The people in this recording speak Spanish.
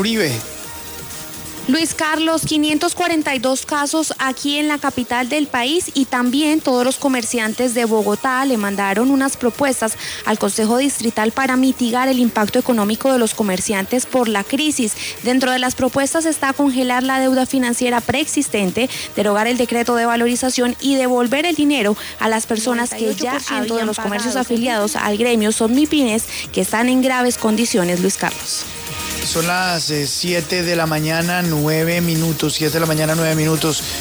Uribe. Luis Carlos, 542 casos aquí en la capital del país y también todos los comerciantes de Bogotá le mandaron unas propuestas al Consejo Distrital para mitigar el impacto económico de los comerciantes por la crisis. Dentro de las propuestas está congelar la deuda financiera preexistente, derogar el decreto de valorización y devolver el dinero a las personas que ya habían de los comercios afiliados al gremio son MIPYMES que están en graves condiciones, Luis Carlos. Son las 7 de la mañana, 9 minutos, 7 de la mañana, 9 minutos.